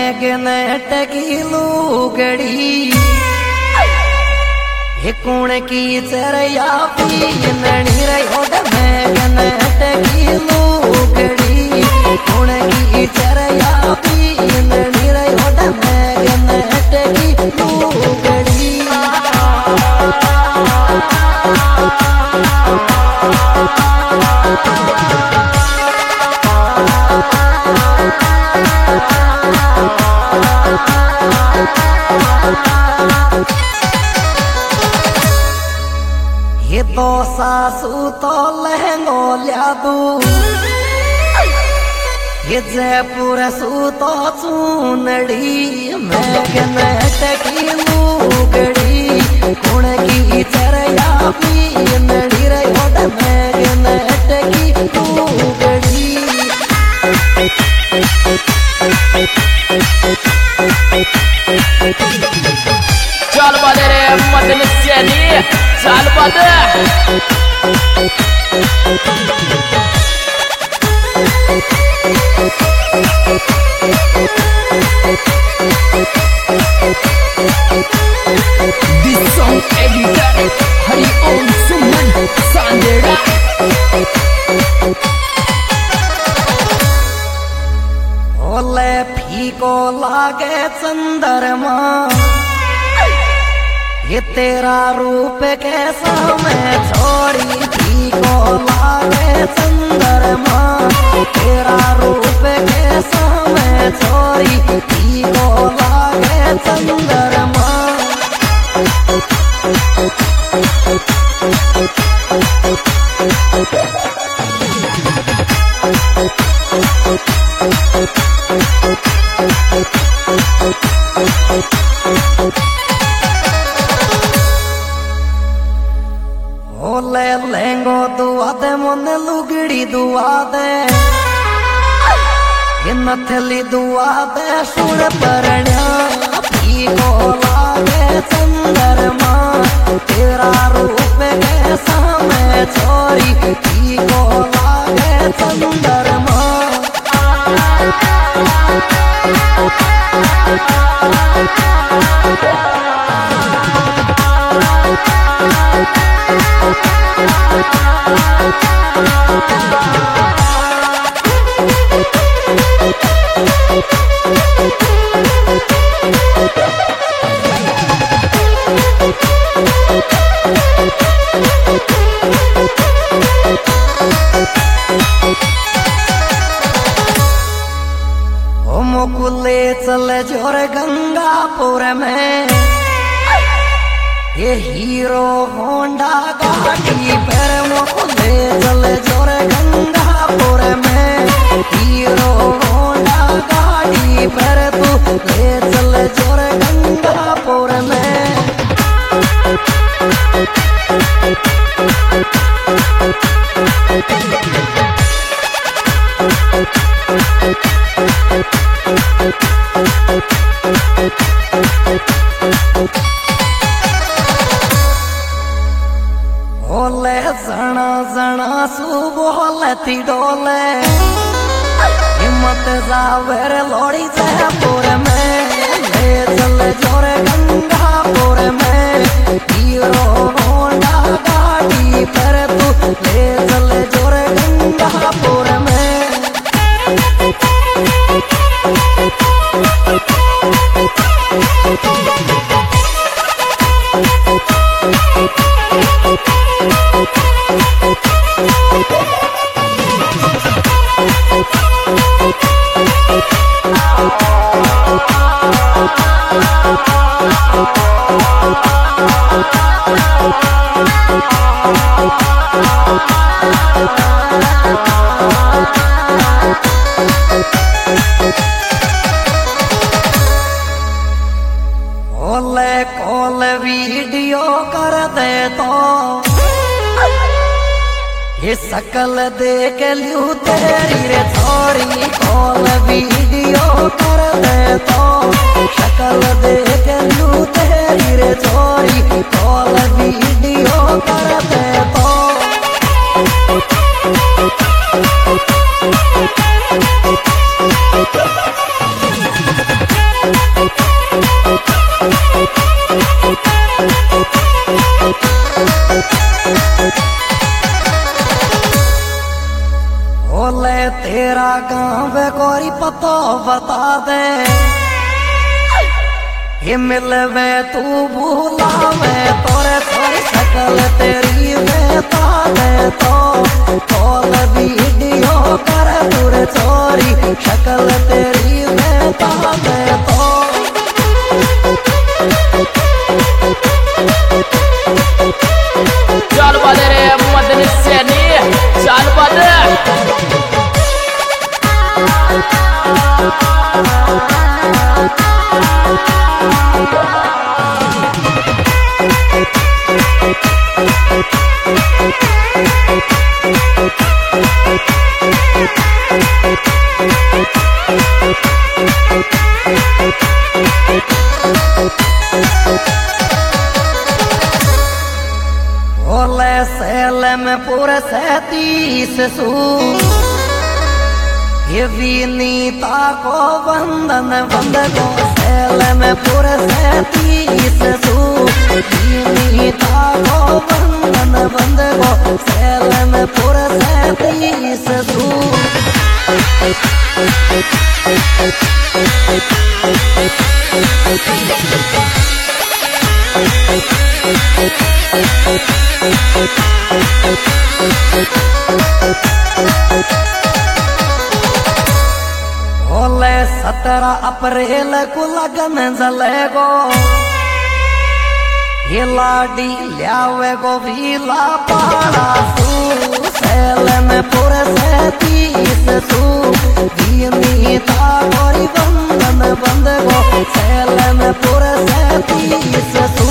Magnet की लुगड़ी ये कौन की चरया पीननी रे ओड मैगनेट की लुगड़ी कौन की चरया पीननी रे ओड मैगनेट की लुगड़ी ये तो सासू तो लहंगो लिया दू ये जयपुर सू तो चूनड़ी मैगनेट की लुगड़ी कौन की चरया पीनड़ी रे ओड मैगनेट की लुगड़ी चल बदे रे मदन सेनी चल बदे This song editor Hari Om Suman Sandera ओले फीको लागे चंद्रमा ये तेरा रूप कैसा मैं छोड़ी फीको लागे चंद्रमा तेरा रूप कैसा मैं छोड़ी फीको लागे चंद्रमा ओले लेंगो दुआ दे मोने लुगड़ी दुआ दे ये नथली दुआ दे सुर परण्या फीको लागे चंद्रमा तेरा रूप कैसा मैं छोरी फीको लागे चंद्रमा मुकुले चल जोर गंगापुर में ये हीरो होंडा गाड़ी पर मुकुले चल जोर गंगापुर में हीरो होंडा गाड़ी पर तू ले चल जोर गंगापुर में ओले जणा जणा सु बोलती डोले हिम्मत जावर लोड़ी जयपुर में ले चल जोर गंगापुर में हीरो होंडा गाड़ी पर तू ले चल जोर गंगापुर में ओले कॉल वीडियो कर दे तो ये सकल देख लू तेरी रे छोरी कॉल वीडियो कर दे तो सकल देख लू तेरी रे छोरी कॉल वीडियो कर दे तो बोले तेरा गाँव कोरी पतो बता दे, ये मिलवे तू भूलावे तोरे थोड़ी शकल तेरी बता दे तो कॉल वीडियो कर दूर चोरी शकल तेरी बता दे तो। चल बदे रे मदन सैनी चल बदे। बोले सेल में पूरे 37 सू, ये विनीता को बंधन बंद को सेल में पूरे 37 सू, विनीता को बंधन बंद को सेल में पूरे 37 सू। बोले 17 अप्रैल को लगन जलेगो, ये लाडी ल्यावे गो भीला पाड़ा सू, सेल में पूरे 37 सू, विनीता गोरी बंधन बंद गो सेल में पूरे 37 सू।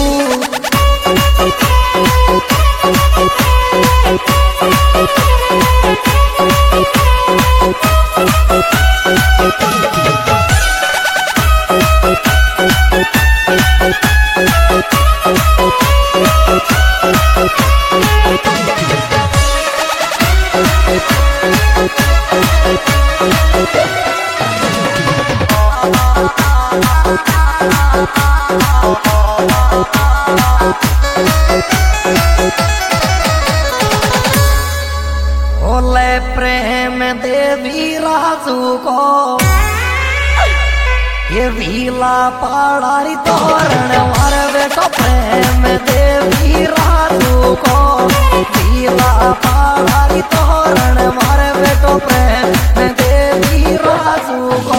बोले प्रेम देवी राजू को, ये भीला पहाड़ी तोरण मारे बेटो प्रेम देवी राजू को, भीला पहाड़ी तोरण मारे बेटो प्रेम देवी राजू को।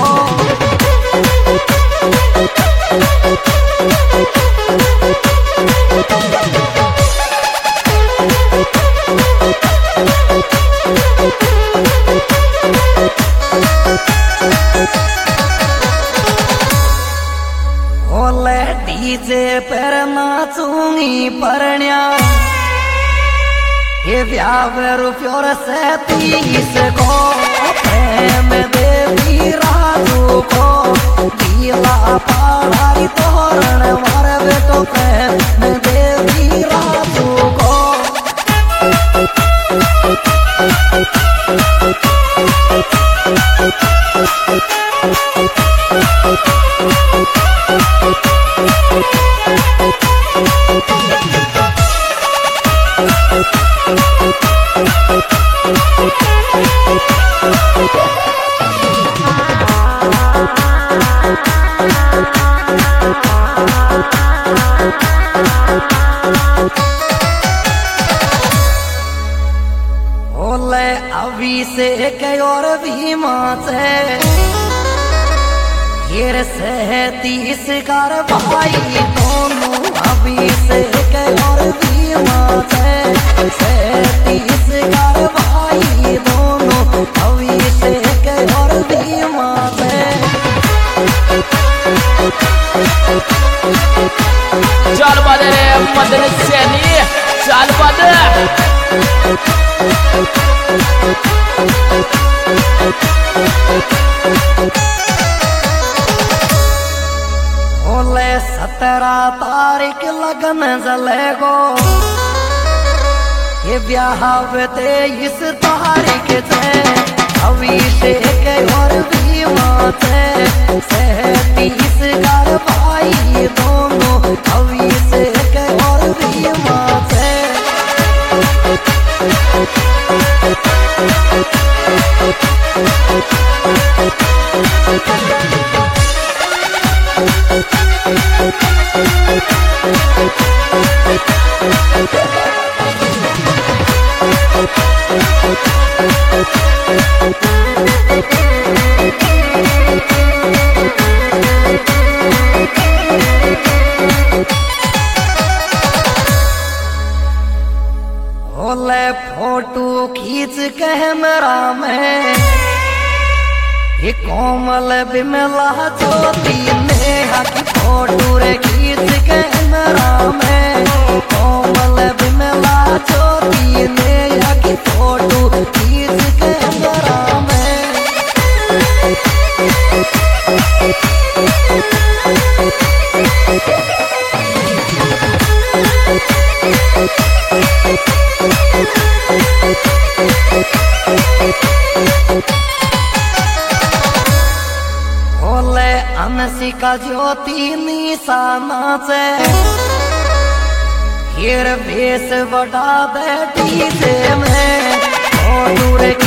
बोले डीजे पर नाचूंगी परण्या, ये ब्याह रुपयों 37 को प्रेम देवी राजू को, भीला पहाड़ी तोरण मारे बेटो प्रेम देवी राजू को। बोले अभिषेक और भीमा से, ये 37 कार भाई दोनों अभिषेक और भीमा से, 37 कार भाई दोनों अभिषेक और भीमा से। चल बदे रे मदन सैनी चल बदे। बोले 17 तारीख लगन जलेगो, ये ब्याह 23 तारीख से, अभिषेक और भीमा से, 37 कार भाई दोनों अभिषेक और भीमा से। ये कोमल बिमला ज्योति नेहा की फोटो रे खींच कैमरा में। कोमल बिमला ज्योति नेहा की फोटो खींच कैमरा में। बोले अनसिका ज्योति निशाना से हीर भेस बड़ा बैठी से मैं।